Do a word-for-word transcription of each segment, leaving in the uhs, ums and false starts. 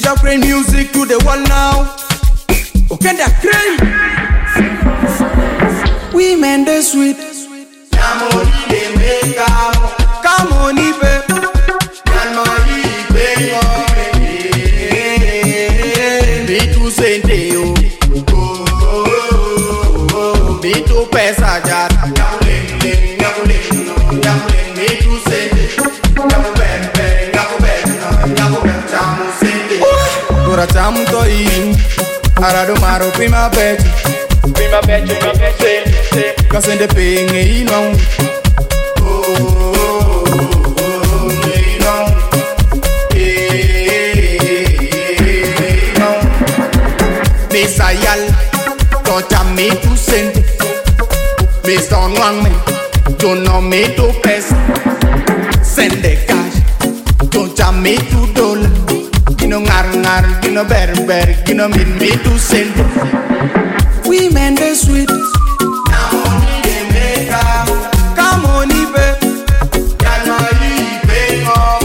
Stop playing music to the wall now. Okay, they're crazy. Women they sweet. Come on, they make come. Come on, Ibe. Come on, Ibe. Me too sente yo. Me too pesa jar. Me too sente. Ora chamu to in. Arado maro prima bet. Prima bet, prima bet. Cause in the paying you know. Sayal, touch me to send. Based on one man, don't know me to press. Send the cash, don't me to dollar. You know, ngar ngar, you know, better, better, you know, me me to send. Women they sweet. Come on, they make up. Come on, Ibe. Come on, Ibe, oh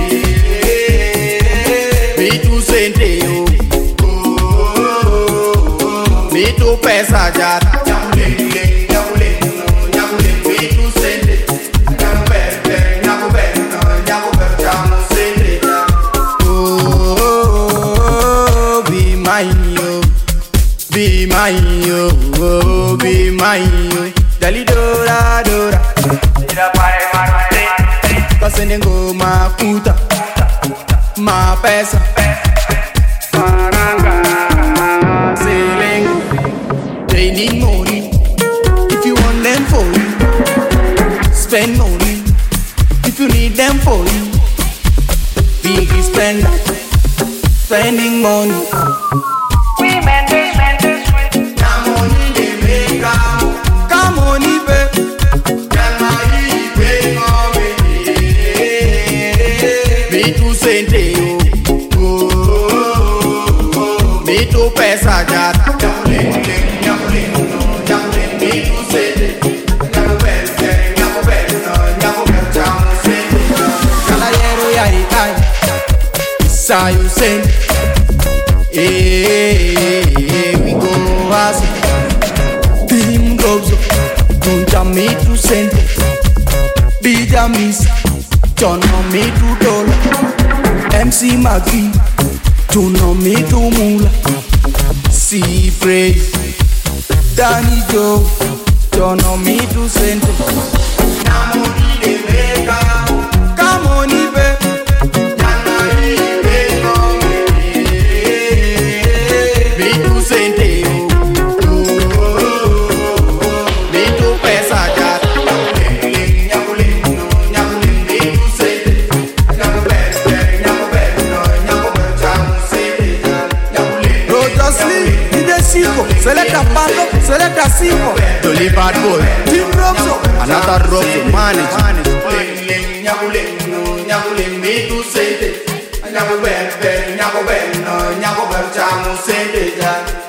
me. Me to send you. Me too pesa jar. Oh, be mine yo, be mine yo, oh, be mine yo. Dali dora dora. Cause then go ma kuta, ma pesa. They need money. If you want them for you, spend money. If you need them for you, big spender, spending money. Women, they spend this way. Come on, they make up. Come on, Ibe. Come on, Ibe, oh me. Me too sente yo. Me too pesa jar. Saw you send, hey, we go as team goes up. Don't me to send, Bija Miss, John me to dollar, M C Maggie, John me to mula, C praise, Danny Joe, John me to send. Come on, Ibe, come on, Ibe. Select a bando, select a single. Dolly bad boy, Team Robso, another Robso manage. Me to say it, I never went, never went, no, never went,